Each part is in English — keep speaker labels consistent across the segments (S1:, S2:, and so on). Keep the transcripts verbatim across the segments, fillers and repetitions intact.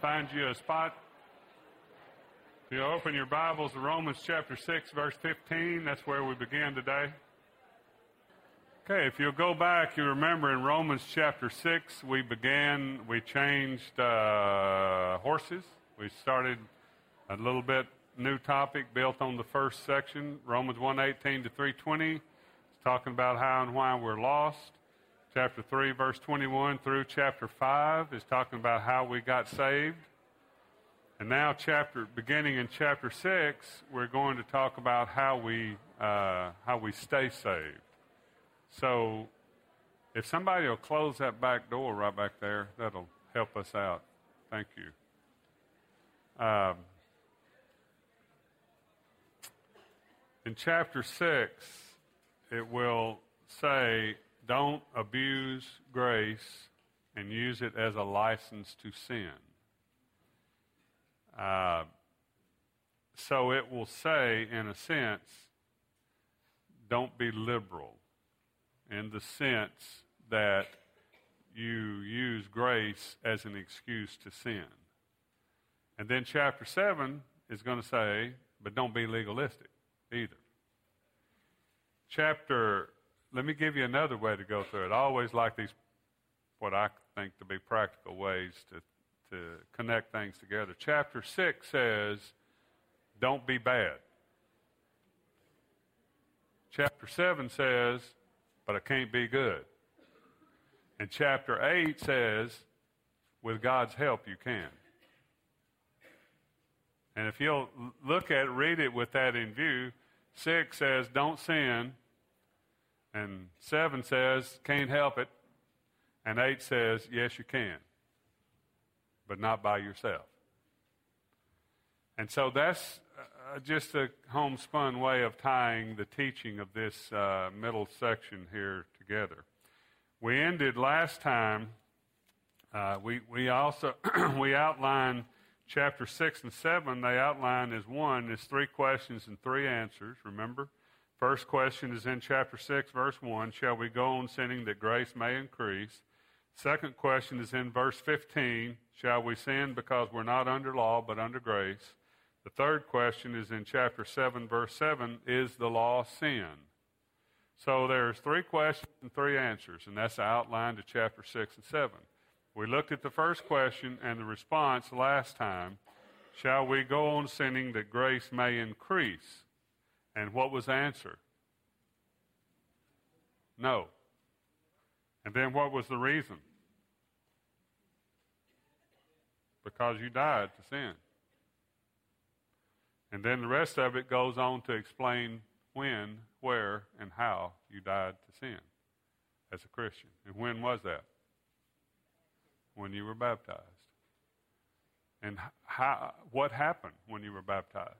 S1: Find you a spot. If you open your Bibles to Romans chapter six, verse fifteen, that's where we begin today. Okay, if you'll go back, you remember in Romans chapter six, we began, we changed uh, horses. We started a little bit new topic built on the first section, Romans one eighteen to three twenty. It's talking about how and why we're lost. Chapter three, verse twenty-one through chapter five is talking about how we got saved. And now, chapter beginning in chapter six, we're going to talk about how we uh, how we stay saved. So, if somebody will close that back door right back there, that'll help us out. Thank you. Um, in chapter six, it will say, don't abuse grace and use it as a license to sin. Uh, so it will say, in a sense, don't be liberal, in the sense that you use grace as an excuse to sin. And then chapter seven is going to say, but don't be legalistic either. Chapter, let me give you another way to go through it. I always like these, what I think to be practical ways to, to connect things together. Chapter six says, don't be bad. Chapter seven says, but I can't be good. And chapter eight says, with God's help, you can. And if you'll look at it, read it with that in view, six says, don't sin. And seven says, can't help it. And eight says, yes, you can. But not by yourself. And so that's uh, just a homespun way of tying the teaching of this uh, middle section here together. We ended last time, uh, we, we also, we outlined chapter six and seven. They outline as one, is three questions and three answers, remember? First question is in chapter six, verse one, shall we go on sinning that grace may increase? Second question is in verse fifteen, shall we sin because we're not under law but under grace? The third question is in chapter seven, verse seven, is the law sin? So there's three questions and three answers, and that's the outline to chapter six and seven. We looked at the first question and the response last time, shall we go on sinning that grace may increase? And what was the answer? No. And then what was the reason? Because you died to sin. And then the rest of it goes on to explain when, where, and how you died to sin as a Christian. And when was that? When you were baptized. And how, what happened when you were baptized?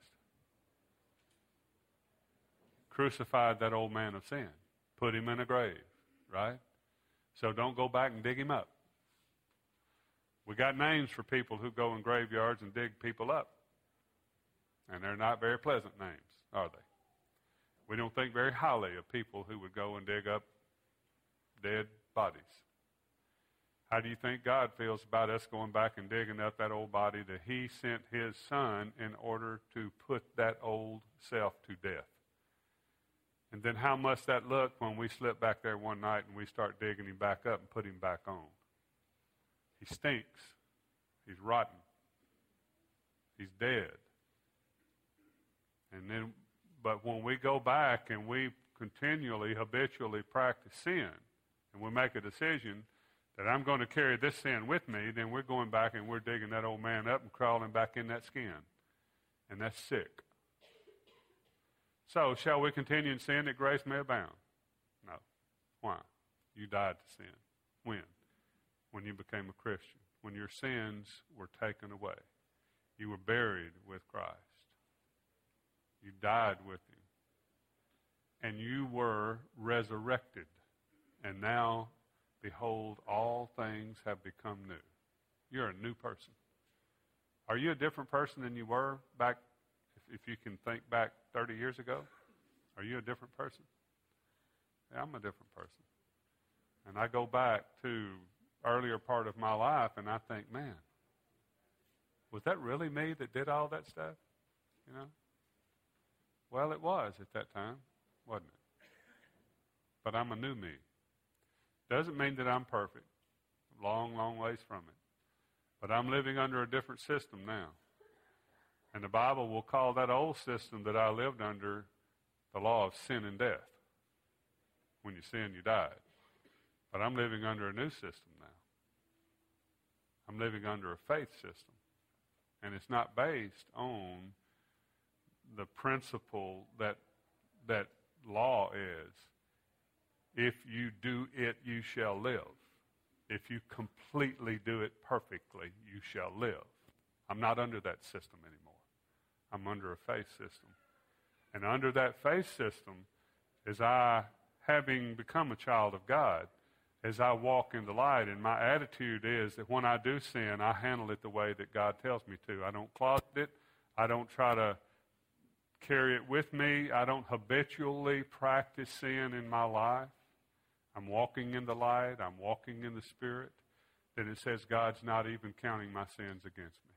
S1: Crucified that old man of sin. Put him in a grave, right? So don't go back and dig him up. We got names for people who go in graveyards and dig people up. And they're not very pleasant names, are they? We don't think very highly of people who would go and dig up dead bodies. How do you think God feels about us going back and digging up that old body that he sent his son in order to put that old self to death? And then how must that look when we slip back there one night and we start digging him back up and put him back on? He stinks. He's rotten. He's dead. And then, but when we go back and we continually, habitually practice sin, and we make a decision that I'm going to carry this sin with me, then we're going back and we're digging that old man up and crawling back in that skin. And that's sick. So, shall we continue in sin that grace may abound? No. Why? You died to sin. When? When you became a Christian. When your sins were taken away. You were buried with Christ. You died with him. And you were resurrected. And now, behold, all things have become new. You're a new person. Are you a different person than you were back, if, if you can think back thirty years ago? Are you a different person? Yeah, I'm a different person. And I go back to earlier part of my life and I think, man, Was that really me that did all that stuff? You know? Well, it was at that time, wasn't it? But I'm a new me. Doesn't mean that I'm perfect. Long, long ways from it. But I'm living under a different system now. And the Bible will call that old system that I lived under the law of sin and death. When you sin, you died. But I'm living under a new system now. I'm living under a faith system. And it's not based on the principle that that law is. If you do it, you shall live. If you completely do it perfectly, you shall live. I'm not under that system anymore. I'm under a faith system. And under that faith system, as I, having become a child of God, as I walk in the light, and my attitude is that when I do sin, I handle it the way that God tells me to. I don't closet it. I don't try to carry it with me. I don't habitually practice sin in my life. I'm walking in the light. I'm walking in the Spirit. Then it says God's not even counting my sins against me.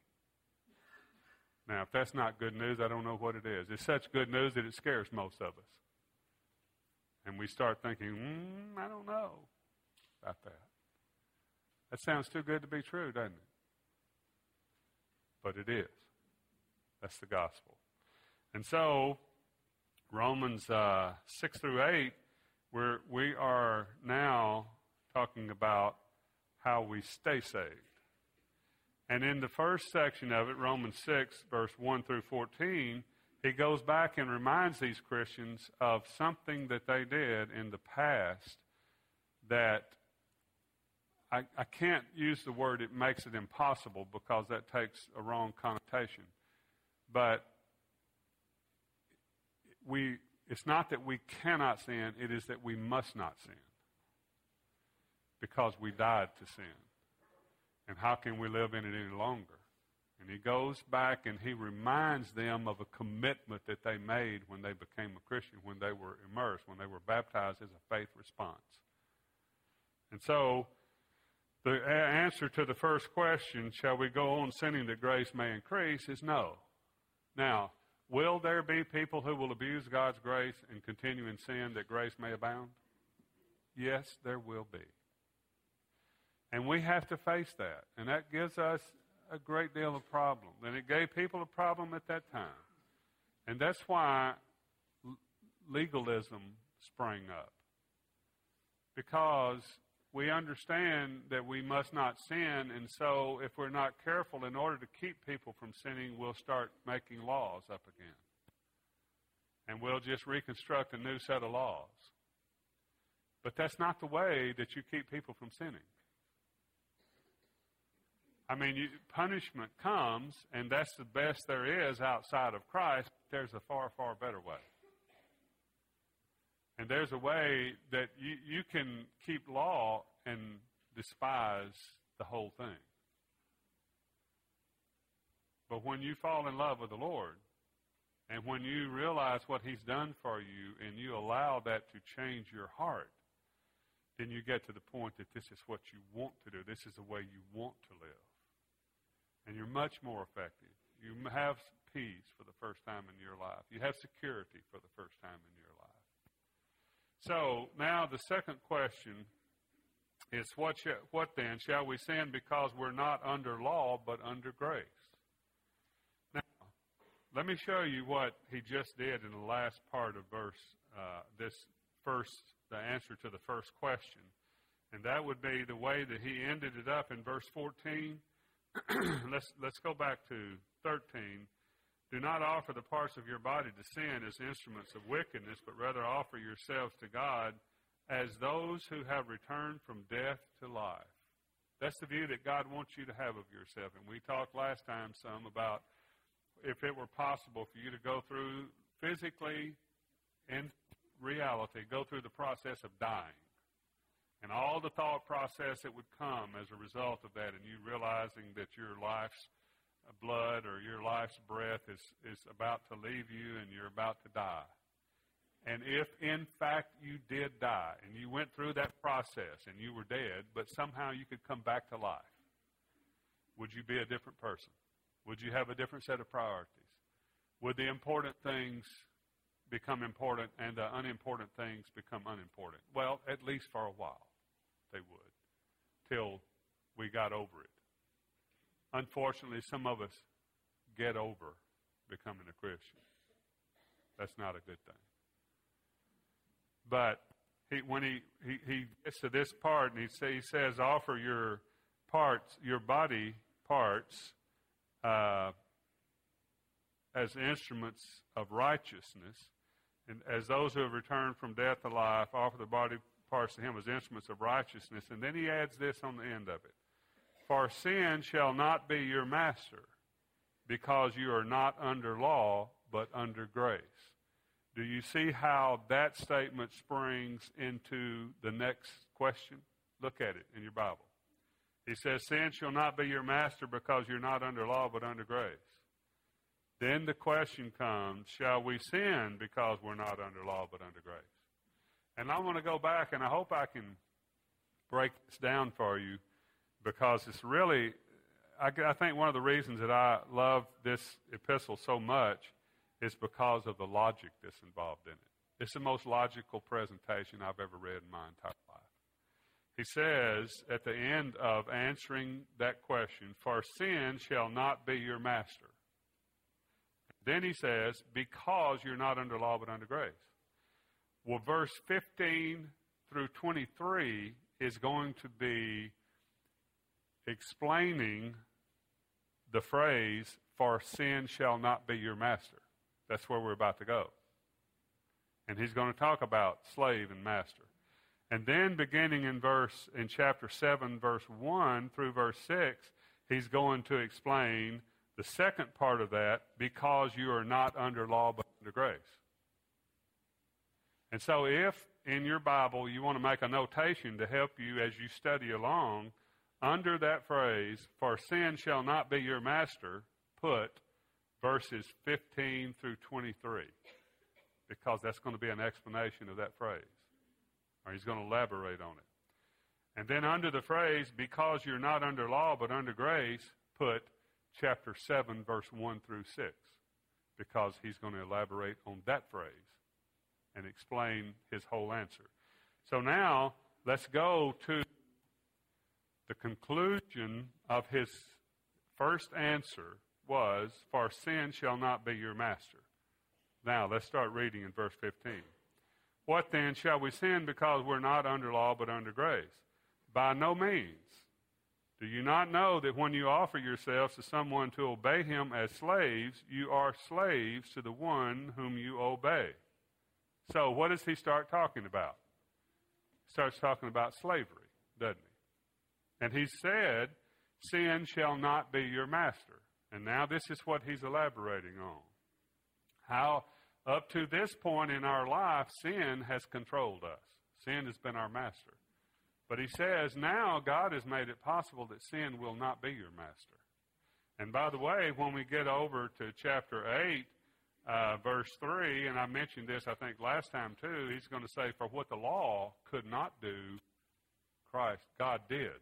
S1: Now, if that's not good news, I don't know what it is. It's such good news that it scares most of us. And we start thinking, mm, I don't know about that. That sounds too good to be true, doesn't it? But it is. That's the gospel. And so, Romans uh, six through eight, we're, we are now talking about how we stay saved. And in the first section of it, Romans six, verse one through fourteen, he goes back and reminds these Christians of something that they did in the past that I, I can't use the word it makes it impossible because that takes a wrong connotation. But we it's not that we cannot sin, it is that we must not sin because we died to sin. And how can we live in it any longer? And he goes back and he reminds them of a commitment that they made when they became a Christian, when they were immersed, when they were baptized as a faith response. And so, the answer to the first question, shall we go on sinning that grace may increase, is no. Now, will there be people who will abuse God's grace and continue in sin that grace may abound? Yes, there will be. And we have to face that. And that gives us a great deal of problem. And it gave people a problem at that time. And that's why legalism sprang up. Because we understand that we must not sin, and so if we're not careful, in order to keep people from sinning, we'll start making laws up again. And we'll just reconstruct a new set of laws. But that's not the way that you keep people from sinning. I mean, you, punishment comes, and that's the best there is outside of Christ. There's a far, far better way. And there's a way that you, you can keep law and despise the whole thing. But when you fall in love with the Lord, and when you realize what He's done for you, and you allow that to change your heart, then you get to the point that this is what you want to do. This is the way you want to live. And you're much more effective. You have peace for the first time in your life. You have security for the first time in your life. So now the second question is, what, sh- what then? Shall we sin because we're not under law but under grace? Now, let me show you what he just did in the last part of verse, uh, this first, the answer to the first question. And that would be the way that he ended it up in verse fourteen. let's let's go back to thirteen. Do not offer the parts of your body to sin as instruments of wickedness, but rather offer yourselves to God as those who have returned from death to life. That's the view that God wants you to have of yourself. And we talked last time some about if it were possible for you to go through physically, in reality, go through the process of dying. And all the thought process that would come as a result of that, and you realizing that your life's blood or your life's breath is, is about to leave you and you're about to die. And if, in fact, you did die and you went through that process and you were dead, but somehow you could come back to life, would you be a different person? Would you have a different set of priorities? Would the important things become important and the unimportant things become unimportant? Well, at least for a while, they would, till we got over it. Unfortunately, some of us get over becoming a Christian. That's not a good thing. But he, when he, he, he gets to this part, and he, say, he says, offer your parts, your body parts, uh, as instruments of righteousness, and as those who have returned from death to life, offer the body parts to him as instruments of righteousness. And then he adds this on the end of it. For sin shall not be your master, because you are not under law, but under grace. Do you see how that statement springs into the next question? Look at it in your Bible. He says, sin shall not be your master because you're not under law, but under grace. Then the question comes, shall we sin because we're not under law, but under grace? And I want to go back, and I hope I can break this down for you, because it's really, I, I think one of the reasons that I love this epistle so much is because of the logic that's involved in it. It's the most logical presentation I've ever read in my entire life. He says at the end of answering that question, for sin shall not be your master. Then he says, because you're not under law but under grace. Well, verse fifteen through twenty-three is going to be explaining the phrase, for sin shall not be your master. That's where we're about to go. And he's going to talk about slave and master. And then beginning in verse in chapter seven, verse one through verse six, he's going to explain the second part of that, because you are not under law but under grace. And so if in your Bible you want to make a notation to help you as you study along, under that phrase, for sin shall not be your master, put verses fifteen through twenty-three, because that's going to be an explanation of that phrase, or he's going to elaborate on it. And then under the phrase, because you're not under law but under grace, put chapter seven, verse one through six, because he's going to elaborate on that phrase and explain his whole answer. So now, let's go to the conclusion of his first answer was, for sin shall not be your master. Now, let's start reading in verse fifteen. What then, shall we sin because we're not under law but under grace? By no means. Do you not know that when you offer yourselves to someone to obey him as slaves, you are slaves to the one whom you obey? So what does he start talking about? He starts talking about slavery, doesn't he? And he said, sin shall not be your master. And now this is what he's elaborating on. How up to this point in our life, sin has controlled us. Sin has been our master. But he says, now God has made it possible that sin will not be your master. And by the way, when we get over to chapter eight, uh, verse three, and I mentioned this, I think, last time too, he's going to say, for what the law could not do, Christ, God did.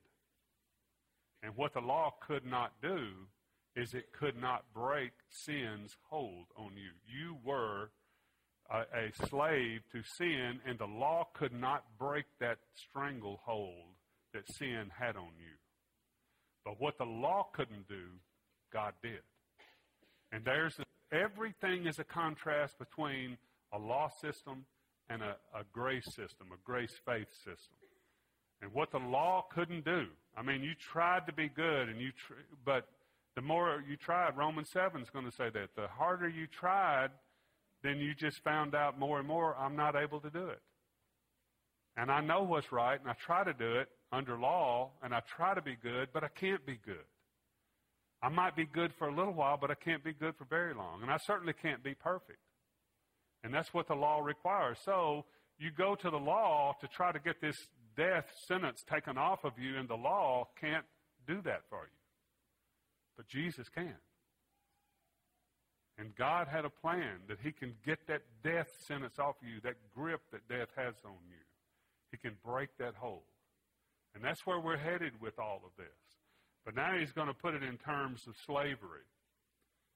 S1: And what the law could not do is it could not break sin's hold on you. You were a, a slave to sin, and the law could not break that stranglehold that sin had on you. But what the law couldn't do, God did. And there's a, everything is a contrast between a law system and a, a grace system, a grace-faith system. And what the law couldn't do, I mean, you tried to be good, and you, tr- but the more you tried, Romans seven is going to say that. The harder you tried, then you just found out more and more, I'm not able to do it. And I know what's right, and I try to do it under law, and I try to be good, but I can't be good. I might be good for a little while, but I can't be good for very long. And I certainly can't be perfect. And that's what the law requires. So you go to the law to try to get this death sentence taken off of you, and the law can't do that for you. But Jesus can. And God had a plan that he can get that death sentence off of you, that grip that death has on you. He can break that hold. And that's where we're headed with all of this. But now he's going to put it in terms of slavery.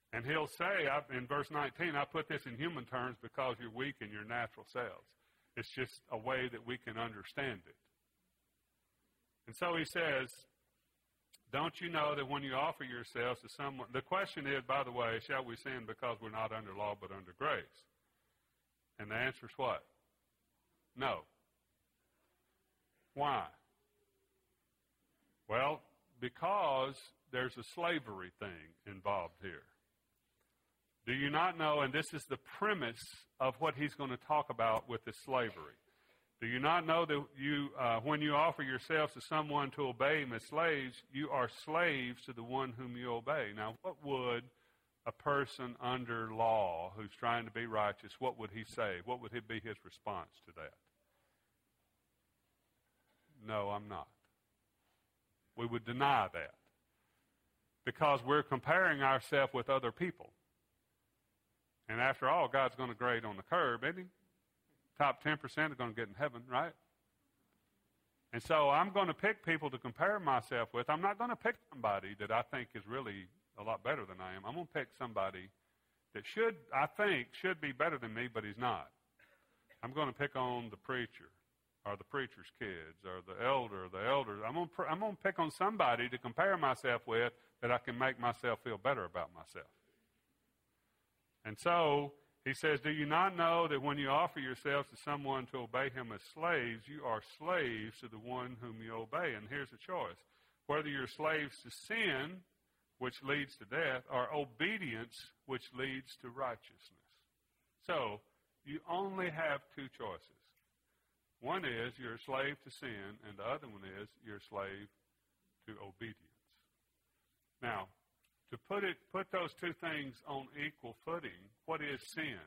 S1: And he'll say, I, in verse nineteen, I put this in human terms because you're weak in your natural selves. It's just a way that we can understand it. And so he says, don't you know that when you offer yourselves to someone, the question is, by the way, shall we sin because we're not under law but under grace? And the answer is what? No. Why? Well, because there's a slavery thing involved here. Do you not know, and this is the premise of what he's going to talk about with the slavery. Do you not know that you, uh, when you offer yourselves to someone to obey him as slaves, you are slaves to the one whom you obey? Now, what would a person under law who's trying to be righteous, what would he say? What would be his response to that? No, I'm not. We would deny that because we're comparing ourselves with other people. And after all, God's going to grade on the curve, isn't he? Top ten percent are going to get in heaven, right? And so I'm going to pick people to compare myself with. I'm not going to pick somebody that I think is really a lot better than I am. I'm going to pick somebody that should, I think, should be better than me, but he's not. I'm going to pick on the preacher or the preacher's kids or the elder or the elders. I'm going to, I'm going to pick on somebody to compare myself with that I can make myself feel better about myself. And so he says, do you not know that when you offer yourselves to someone to obey him as slaves, you are slaves to the one whom you obey? And here's the choice. Whether you're slaves to sin, which leads to death, or obedience, which leads to righteousness. So you only have two choices. One is you're a slave to sin, and the other one is you're a slave to obedience. Now, to put it, put those two things on equal footing, what is sin?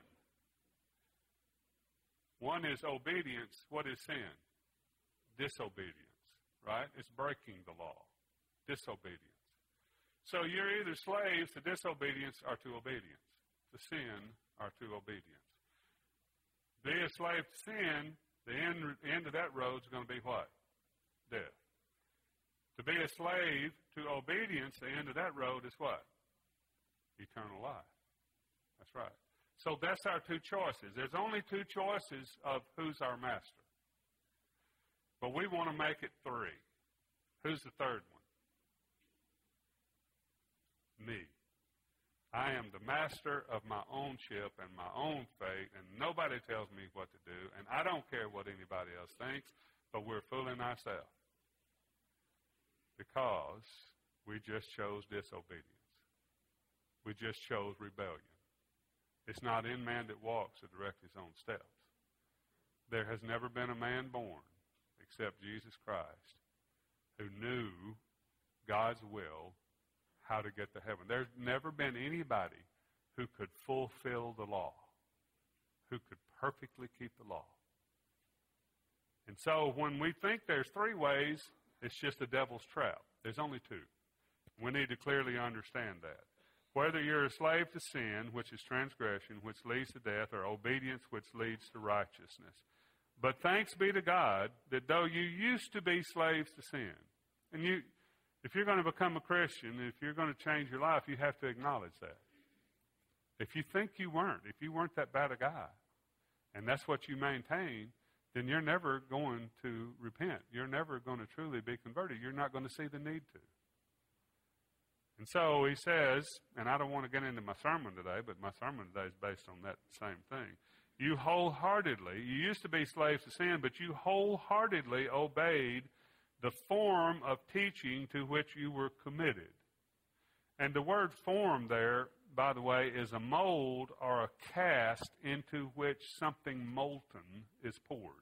S1: One is obedience. What is sin? Disobedience, right? It's breaking the law. Disobedience. So you're either slaves to disobedience or to obedience. To sin or to obedience. Be a slave to sin, the end, end of that road is going to be what? Death. To be a slave to obedience, the end of that road is what? Eternal life. That's right. So that's our two choices. There's only two choices of who's our master. But we want to make it three. Who's the third one? Me. I am the master of my own ship and my own fate, and nobody tells me what to do, and I don't care what anybody else thinks, but we're fooling ourselves. Because we just chose disobedience. We just chose rebellion. It's not in man that walks to direct his own steps. There has never been a man born except Jesus Christ who knew God's will, how to get to heaven. There's never been anybody who could fulfill the law, who could perfectly keep the law. And so when we think there's three ways, it's just a devil's trap. There's only two. We need to clearly understand that. Whether you're a slave to sin, which is transgression, which leads to death, or obedience, which leads to righteousness. But thanks be to God that though you used to be slaves to sin, and you, if you're going to become a Christian, if you're going to change your life, you have to acknowledge that. If you think you weren't, if you weren't that bad a guy, and that's what you maintain, then you're never going to repent. You're never going to truly be converted. You're not going to see the need to. And so he says, and I don't want to get into my sermon today, but my sermon today is based on that same thing. You wholeheartedly, you used to be slaves to sin, but you wholeheartedly obeyed the form of teaching to which you were committed. And the word form there, by the way, is a mold or a cast into which something molten is poured.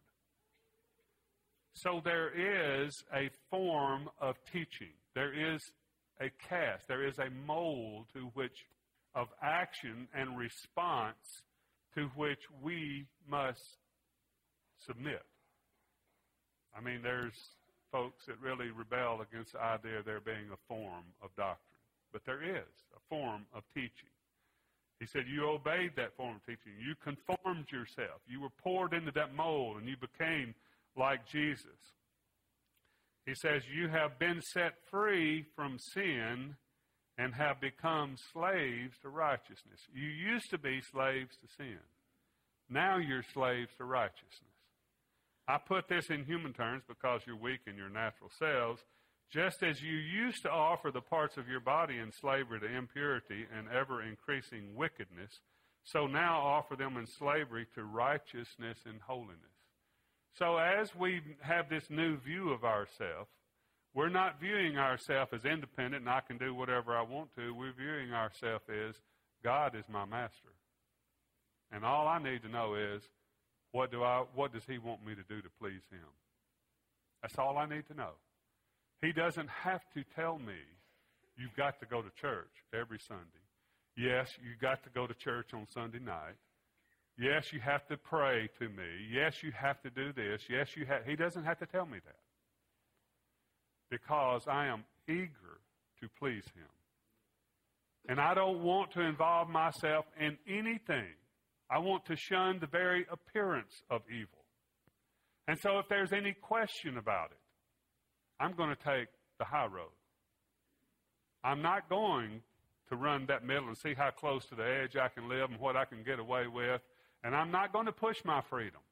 S1: So there is a form of teaching. There is a cast. There is a mold to which of action and response to which we must submit. I mean, there's folks that really rebel against the idea of there being a form of doctrine. But there is a form of teaching. He said you obeyed that form of teaching. You conformed yourself. You were poured into that mold, and you became like Jesus. He says you have been set free from sin, and have become slaves to righteousness. You used to be slaves to sin. Now you're slaves to righteousness. I put this in human terms because you're weak in your natural selves. Just as you used to offer the parts of your body in slavery to impurity and ever-increasing wickedness, so now offer them in slavery to righteousness and holiness. So as we have this new view of ourselves, we're not viewing ourselves as independent and I can do whatever I want to. We're viewing ourselves as God is my master. And all I need to know is, what do I, what does he want me to do to please him? That's all I need to know. He doesn't have to tell me, you've got to go to church every Sunday. Yes, you've got to go to church on Sunday night. Yes, you have to pray to me. Yes, you have to do this. Yes, you have. He doesn't have to tell me that. Because I am eager to please him. And I don't want to involve myself in anything. I want to shun the very appearance of evil. And so if there's any question about it, I'm going to take the high road. I'm not going to run that middle and see how close to the edge I can live and what I can get away with. And I'm not going to push my freedoms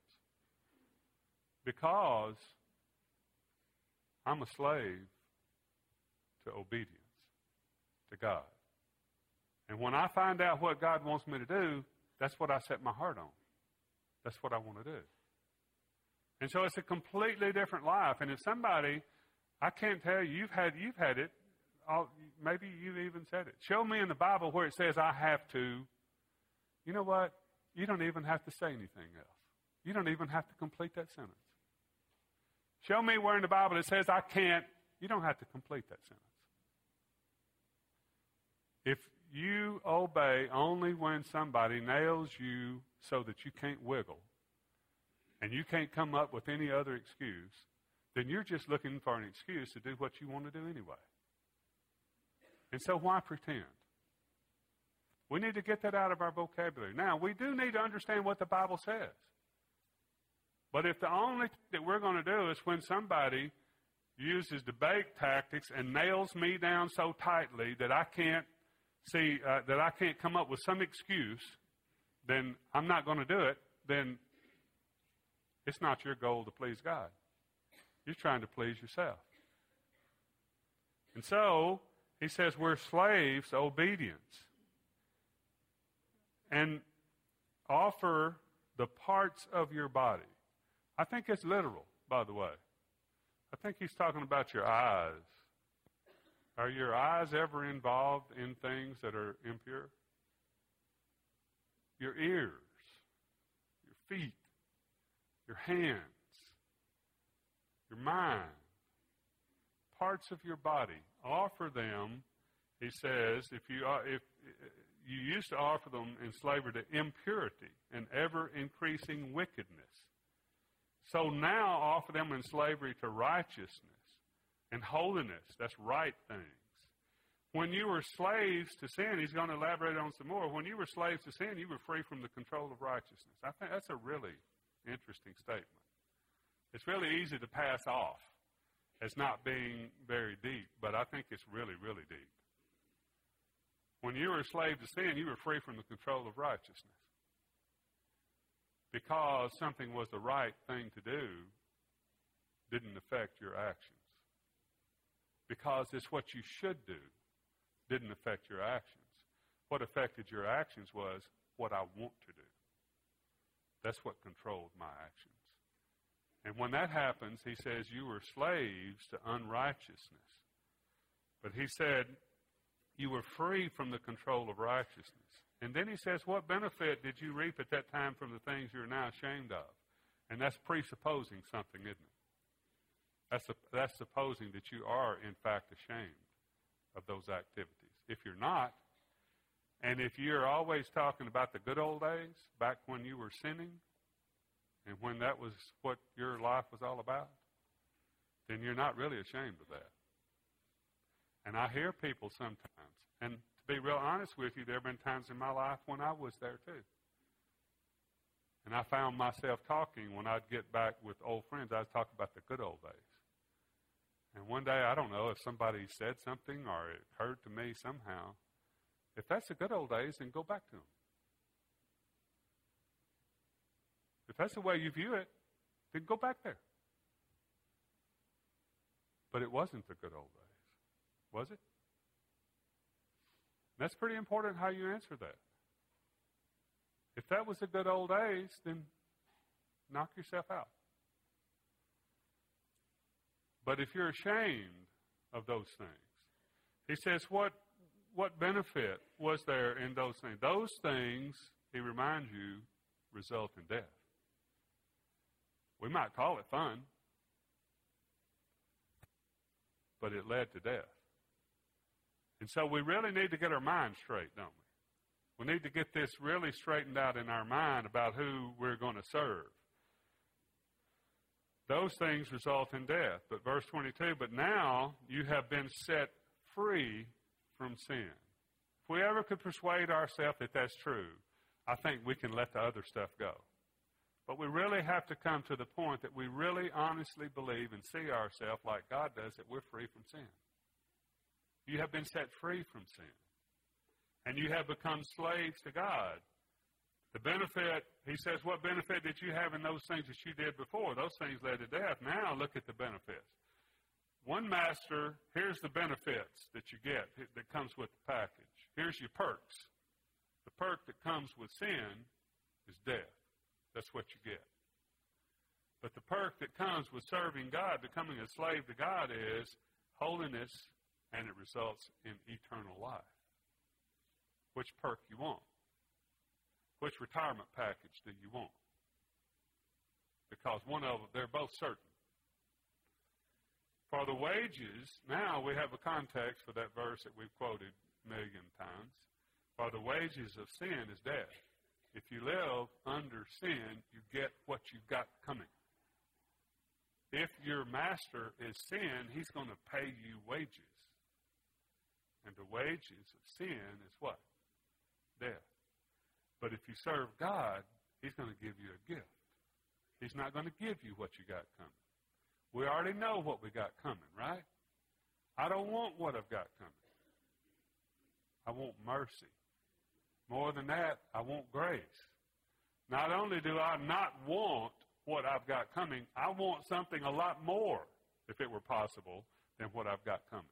S1: because I'm a slave to obedience to God. And when I find out what God wants me to do, that's what I set my heart on. That's what I want to do. And so it's a completely different life. And if somebody, I can't tell you, you've had, you've had it, I'll, maybe you've even said it. Show me in the Bible where it says I have to. You know what? You don't even have to say anything else. You don't even have to complete that sentence. Show me where in the Bible it says I can't. You don't have to complete that sentence. If you obey only when somebody nails you so that you can't wiggle and you can't come up with any other excuse, then you're just looking for an excuse to do what you want to do anyway. And so why pretend? We need to get that out of our vocabulary. Now, we do need to understand what the Bible says. But if the only thing that we're going to do is when somebody uses debate tactics and nails me down so tightly that I can't see, uh, that I can't come up with some excuse, then I'm not going to do it, then it's not your goal to please God. You're trying to please yourself. And so, he says we're slaves to obedience. And offer the parts of your body. I think it's literal, by the way. I think he's talking about your eyes. Are your eyes ever involved in things that are impure? Your ears, your feet, your hands, your mind, parts of your body. Offer them, he says, if you are, if you used to offer them in slavery to impurity and ever-increasing wickedness. So now offer them in slavery to righteousness and holiness. That's right things. When you were slaves to sin, he's going to elaborate on some more. When you were slaves to sin, you were free from the control of righteousness. I think that's a really interesting statement. It's really easy to pass off as not being very deep, but I think it's really, really deep. When you were a slave to sin, you were free from the control of righteousness. Because something was the right thing to do didn't affect your actions. Because it's what you should do didn't affect your actions. What affected your actions was what I want to do. That's what controlled my actions. And when that happens, he says you were slaves to unrighteousness. But he said you were free from the control of righteousness. And then he says, what benefit did you reap at that time from the things you're now ashamed of? And that's presupposing something, isn't it? That's, a, that's supposing that you are, in fact, ashamed of those activities. If you're not, and if you're always talking about the good old days, back when you were sinning, and when that was what your life was all about, then you're not really ashamed of that. And I hear people sometimes, and to be real honest with you, there have been times in my life when I was there too. And I found myself talking when I'd get back with old friends, I'd talk about the good old days. And one day, I don't know if somebody said something or it occurred to me somehow, if that's the good old days, then go back to them. If that's the way you view it, then go back there. But it wasn't the good old days, was it? That's pretty important how you answer that. If that was the good old days, then knock yourself out. But if you're ashamed of those things, he says, what, what benefit was there in those things? Those things, he reminds you, result in death. We might call it fun, but it led to death. And so we really need to get our mind straight, don't we? We need to get this really straightened out in our mind about who we're going to serve. Those things result in death. But verse twenty-two, but now you have been set free from sin. If we ever could persuade ourselves that that's true, I think we can let the other stuff go. But we really have to come to the point that we really honestly believe and see ourselves like God does, that we're free from sin. You have been set free from sin. And you have become slaves to God. The benefit, he says, what benefit did you have in those things that you did before? Those things led to death. Now look at the benefits. One master, here's the benefits that you get that comes with the package. Here's your perks. The perk that comes with sin is death. That's what you get. But the perk that comes with serving God, becoming a slave to God, is holiness, and it results in eternal life. Which perk you want? Which retirement package do you want? Because one of them, they're both certain. For the wages, now we have a context for that verse that we've quoted a million times. For the wages of sin is death. If you live under sin, you get what you've got coming. If your master is sin, he's going to pay you wages. And the wages of sin is what? Death. But if you serve God, he's going to give you a gift. He's not going to give you what you got coming. We already know what we got coming, right? I don't want what I've got coming. I want mercy. More than that, I want grace. Not only do I not want what I've got coming, I want something a lot more, if it were possible, than what I've got coming.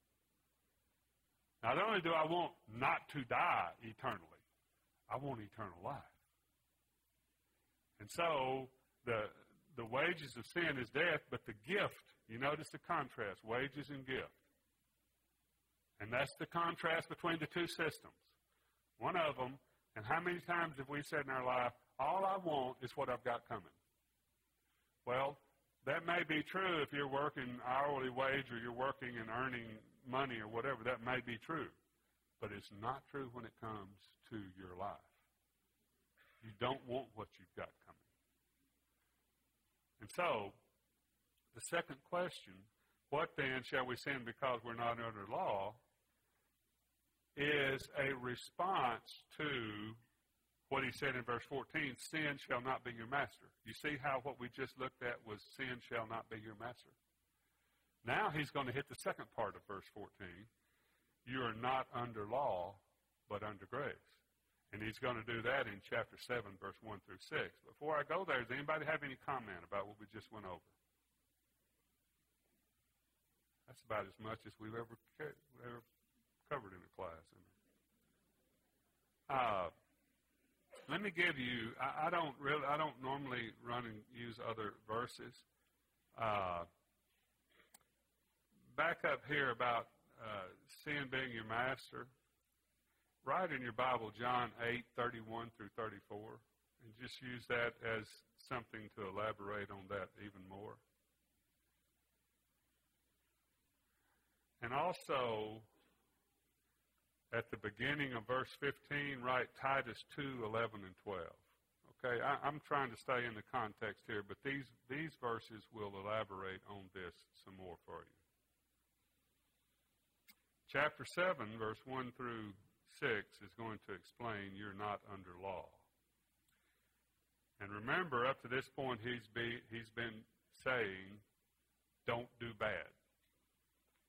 S1: Not only do I want not to die eternally, I want eternal life. And so the the wages of sin is death, but the gift, you notice the contrast, wages and gift. And that's the contrast between the two systems. One of them, and how many times have we said in our life, all I want is what I've got coming? Well, that may be true if you're working hourly wage or you're working and earning money or whatever. That may be true. But it's not true when it comes to your life. You don't want what you've got coming. And so, the second question, what then shall we sin because we're not under law, is a response to what he said in verse fourteen, sin shall not be your master. You see how what we just looked at was sin shall not be your master? Now he's going to hit the second part of verse fourteen. You are not under law, but under grace. And he's going to do that in chapter seven, verse one through six. Before I go there, does anybody have any comment about what we just went over? That's about as much as we've ever, ever covered in a class. Isn't it? Uh, let me give you, I, I don't really, I don't normally run and use other verses. Uh, back up here about uh, sin being your master. Write in your Bible John eight, thirty-one through thirty-four, and just use that as something to elaborate on that even more. And also, at the beginning of verse fifteen, write Titus two, eleven and twelve. Okay, I, I'm trying to stay in the context here, but these, these verses will elaborate on this some more for you. Chapter seven, verse one through six is going to explain you're not under law. And remember, up to this point, he's, be, he's been saying, don't do bad.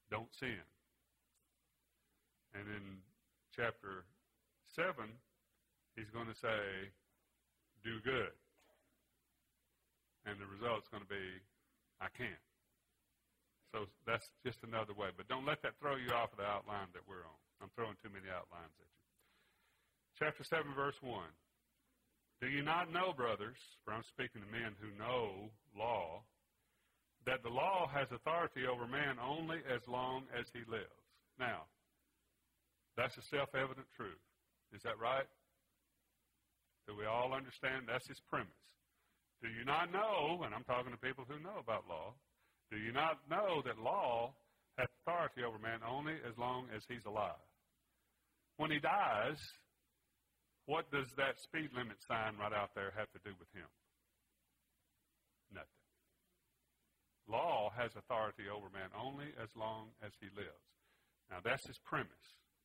S1: don't sin. And in chapter seven, he's going to say, do good. And the result's going to be, I can't. So that's just another way. But don't let that throw you off of the outline that we're on. I'm throwing too many outlines at you. Chapter seven, verse one. Do you not know, brothers, for I'm speaking to men who know law, that the law has authority over man only as long as he lives? Now, that's a self-evident truth. Is that right? Do we all understand? That's his premise. Do you not know, and I'm talking to people who know about law, do you not know that law has authority over man only as long as he's alive? When he dies, what does that speed limit sign right out there have to do with him? Nothing. Law has authority over man only as long as he lives. Now, that's his premise.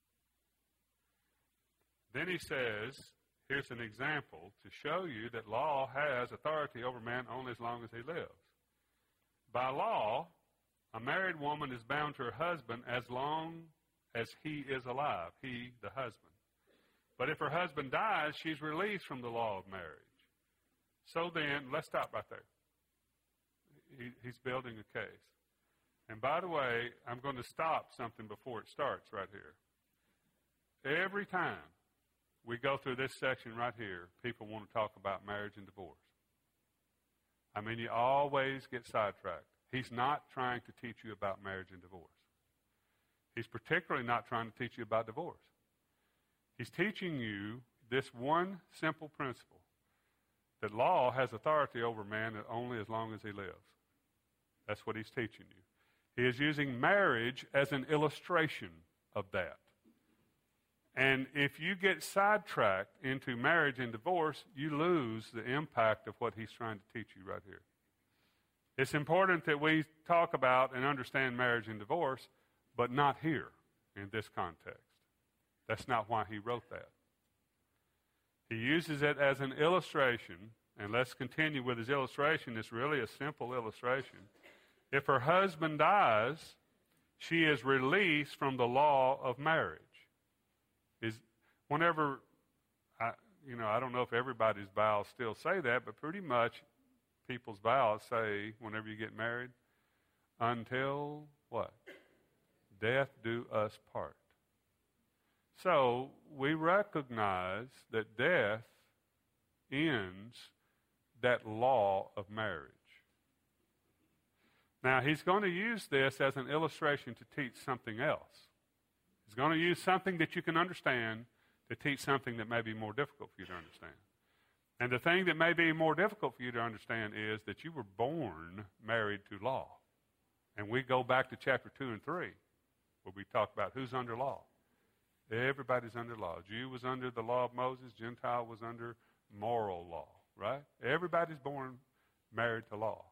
S1: Then he says, here's an example to show you that law has authority over man only as long as he lives. By law, a married woman is bound to her husband as long as he is alive, he, the husband. But if her husband dies, she's released from the law of marriage. So then, let's stop right there. He, he's building a case. And by the way, I'm going to stop something before it starts right here. Every time we go through this section right here, people want to talk about marriage and divorce. I mean, you always get sidetracked. He's not trying to teach you about marriage and divorce. He's particularly not trying to teach you about divorce. He's teaching you this one simple principle, that law has authority over man only as long as he lives. That's what he's teaching you. He is using marriage as an illustration of that. And if you get sidetracked into marriage and divorce, you lose the impact of what he's trying to teach you right here. It's important that we talk about and understand marriage and divorce, but not here in this context. That's not why he wrote that. He uses it as an illustration, and let's continue with his illustration. It's really a simple illustration. If her husband dies, she is released from the law of marriage. Is whenever, I, you know, I don't know if everybody's vows still say that, but pretty much people's vows say, whenever you get married, until what? Death do us part. So we recognize that death ends that law of marriage. Now, he's going to use this as an illustration to teach something else. He's going to use something that you can understand to teach something that may be more difficult for you to understand. And the thing that may be more difficult for you to understand is that you were born married to law. And we go back to chapter two and three, where we talk about who's under law. Everybody's under law. Jew was under the law of Moses. Gentile was under moral law, right? Everybody's born married to law.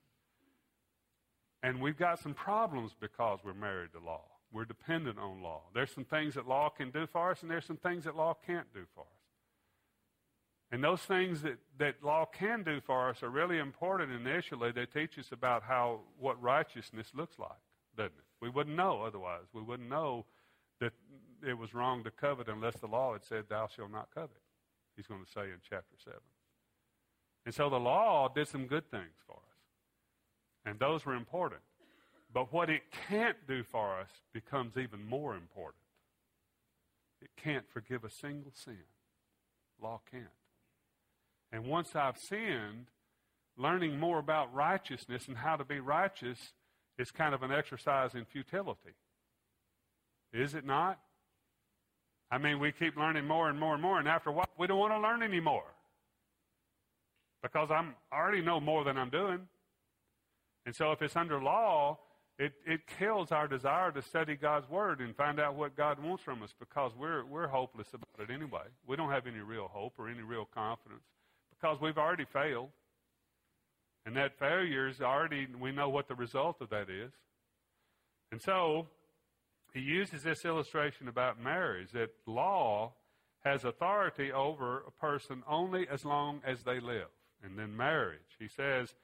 S1: And we've got some problems because we're married to law. We're dependent on law. There's some things that law can do for us, and there's some things that law can't do for us. And those things that, that law can do for us are really important initially. They teach us about how what righteousness looks like, doesn't it? We wouldn't know otherwise. We wouldn't know that it was wrong to covet unless the law had said, thou shalt not covet, he's going to say in chapter seven. And so the law did some good things for us. And those were important. But what it can't do for us becomes even more important. It can't forgive a single sin. Law can't. And once I've sinned, learning more about righteousness and how to be righteous is kind of an exercise in futility. Is it not? I mean, we keep learning more and more and more, and after a while, we don't want to learn anymore. Because I'm, I already know more than I'm doing. And so if it's under law, it, it kills our desire to study God's Word and find out what God wants from us, because we're, we're hopeless about it anyway. We don't have any real hope or any real confidence because we've already failed. And that failure is already, we know what the result of that is. And so he uses this illustration about marriage, that law has authority over a person only as long as they live. And then marriage, he says,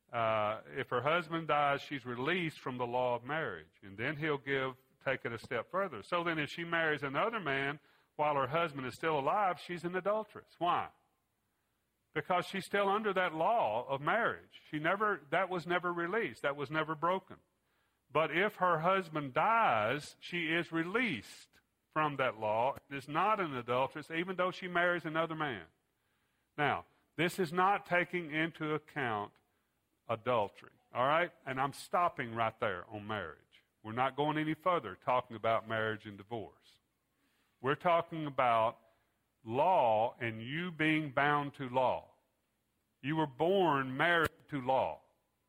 S1: uh, if her husband dies, she's released from the law of marriage. And then he'll give, take it a step further. So then if she marries another man while her husband is still alive, she's an adulteress. Why? Because she's still under that law of marriage. She never, that was never released. That was never broken. But if her husband dies, she is released from that law and is not an adulteress, even though she marries another man. Now, this is not taking into account adultery, all right? And I'm stopping right there on marriage. We're not going any further talking about marriage and divorce. We're talking about law and you being bound to law. You were born married to law.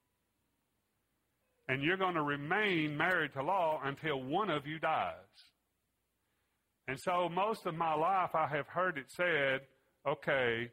S1: And you're going to remain married to law until one of you dies. And so most of my life I have heard it said, okay,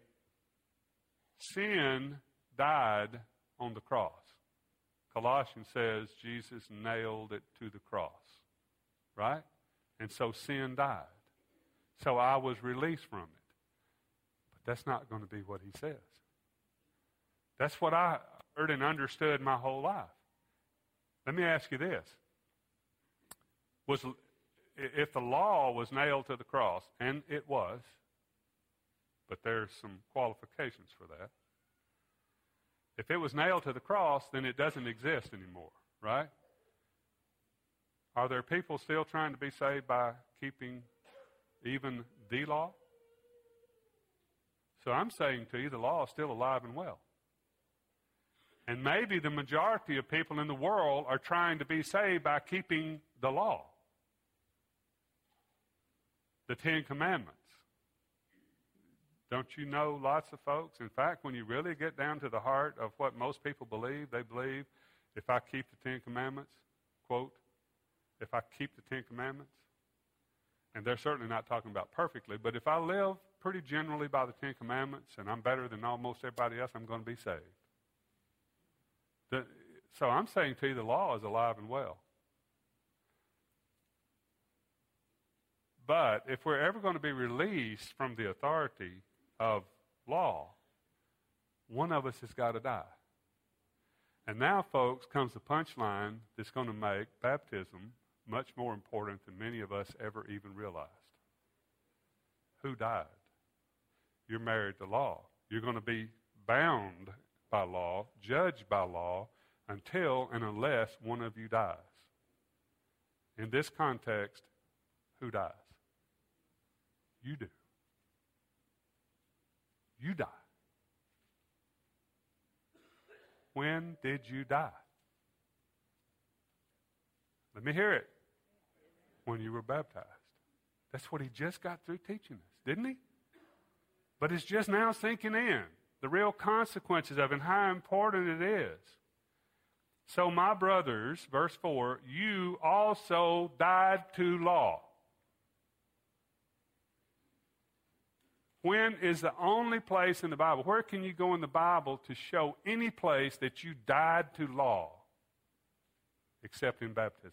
S1: sin died on the cross. Colossians says Jesus nailed it to the cross, right? And so sin died. So I was released from it. But that's not going to be what he says. That's what I heard and understood my whole life. Let me ask you this. Was, if the law was nailed to the cross, and it was, but there's some qualifications for that. If it was nailed to the cross, then it doesn't exist anymore, right? Are there people still trying to be saved by keeping even the law? So I'm saying to you, the law is still alive and well. And maybe the majority of people in the world are trying to be saved by keeping the law. The Ten Commandments. Don't you know lots of folks? In fact, when you really get down to the heart of what most people believe, they believe if I keep the Ten Commandments, quote, if I keep the Ten Commandments, and they're certainly not talking about perfectly, but if I live pretty generally by the Ten Commandments and I'm better than almost everybody else, I'm going to be saved. The, so I'm saying to you, the law is alive and well. But if we're ever going to be released from the authority of law, one of us has got to die. And now, folks, comes the punchline that's going to make baptism much more important than many of us ever even realized. Who died? You're married to law. You're going to be bound by law, judged by law, until and unless one of you dies. In this context, who dies? You do. You die. When did you die? Let me hear it. When you were baptized. That's what he just got through teaching us, didn't he? But it's just now sinking in. The real consequences of it and how important it is. So, my brothers, verse four, you also died to law. When is the only place in the Bible? Where can you go in the Bible to show any place that you died to law except in baptism?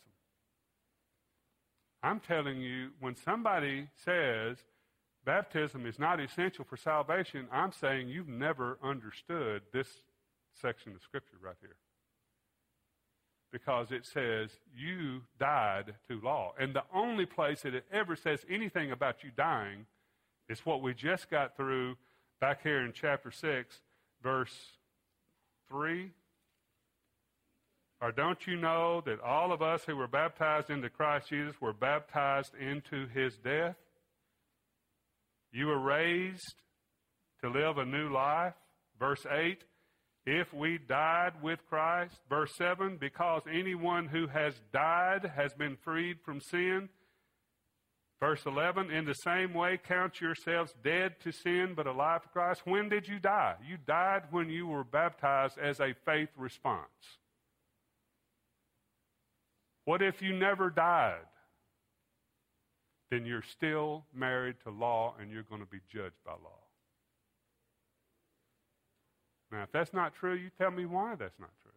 S1: I'm telling you, when somebody says baptism is not essential for salvation, I'm saying you've never understood this section of Scripture right here. Because it says you died to law. And the only place that it ever says anything about you dying is what we just got through back here in chapter six, verse three. Or don't you know that all of us who were baptized into Christ Jesus were baptized into his death? You were raised to live a new life. Verse eight, if we died with Christ. Verse seven, because anyone who has died has been freed from sin. Verse eleven, in the same way, count yourselves dead to sin, but alive to Christ. When did you die? You died when you were baptized as a faith response. What if you never died? Then you're still married to law and you're going to be judged by law. Now, if that's not true, you tell me why that's not true.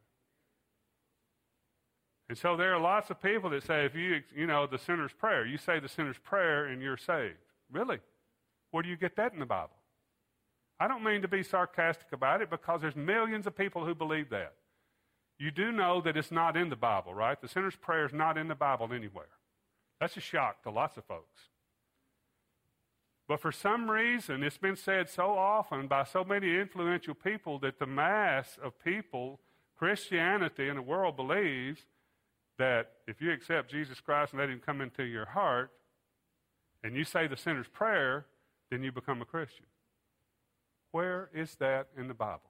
S1: And so there are lots of people that say, if you, you know, the sinner's prayer, you say the sinner's prayer and you're saved. Really? Where do you get that in the Bible? I don't mean to be sarcastic about it because there's millions of people who believe that. You do know that it's not in the Bible, right? The sinner's prayer is not in the Bible anywhere. That's a shock to lots of folks. But for some reason, it's been said so often by so many influential people that the mass of people, Christianity in the world believes that if you accept Jesus Christ and let him come into your heart, and you say the sinner's prayer, then you become a Christian. Where is that in the Bible?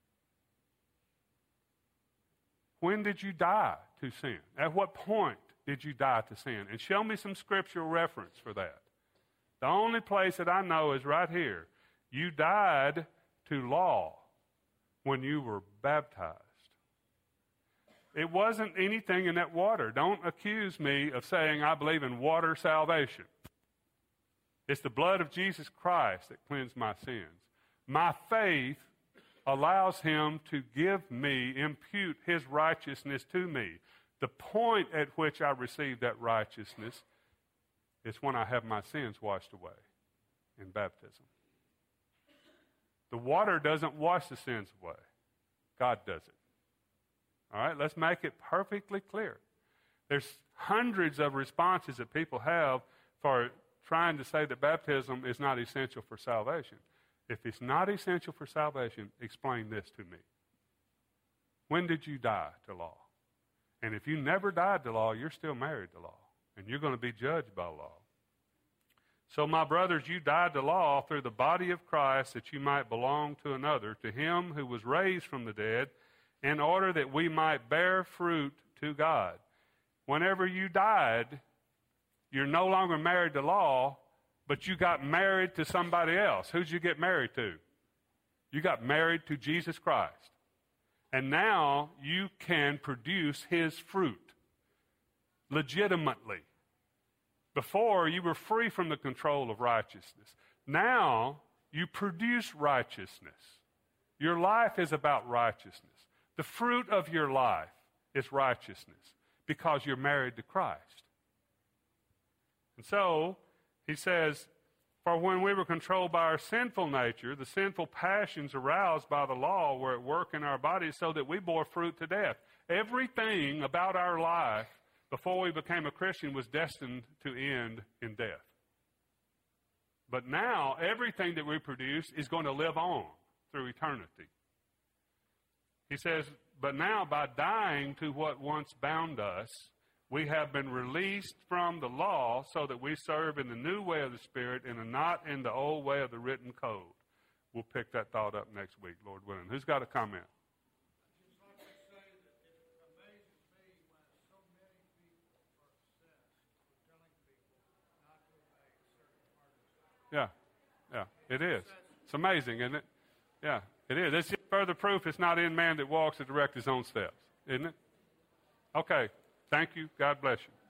S1: When did you die to sin? At what point did you die to sin? And show me some scriptural reference for that. The only place that I know is right here. You died to law when you were baptized. It wasn't anything in that water. Don't accuse me of saying I believe in water salvation. It's the blood of Jesus Christ that cleansed my sins. My faith allows him to give me, impute his righteousness to me. The point at which I receive that righteousness is when I have my sins washed away in baptism. The water doesn't wash the sins away. God does it. All right, let's make it perfectly clear. There's hundreds of responses that people have for trying to say that baptism is not essential for salvation. If it's not essential for salvation, explain this to me. When did you die to law? And if you never died to law, you're still married to law, and you're going to be judged by law. So, my brothers, you died to law through the body of Christ that you might belong to another, to him who was raised from the dead, in order that we might bear fruit to God. Whenever you died, you're no longer married to law, but you got married to somebody else. Who'd you get married to? You got married to Jesus Christ. And now you can produce his fruit legitimately. Before, you were free from the control of righteousness. Now, you produce righteousness. Your life is about righteousness. The fruit of your life is righteousness because you're married to Christ. And so, he says, for when we were controlled by our sinful nature, the sinful passions aroused by the law were at work in our bodies so that we bore fruit to death. Everything about our life before we became a Christian was destined to end in death. But now, everything that we produce is going to live on through eternity. He says, but now by dying to what once bound us, we have been released from the law so that we serve in the new way of the Spirit and not in the old way of the written code. We'll pick that thought up next week, Lord willing. Who's got a comment? Yeah, yeah, it is. It's amazing, isn't it? Yeah, it is. It's further proof it's not in man that walks to direct his own steps, isn't it? Okay, thank you. God bless you.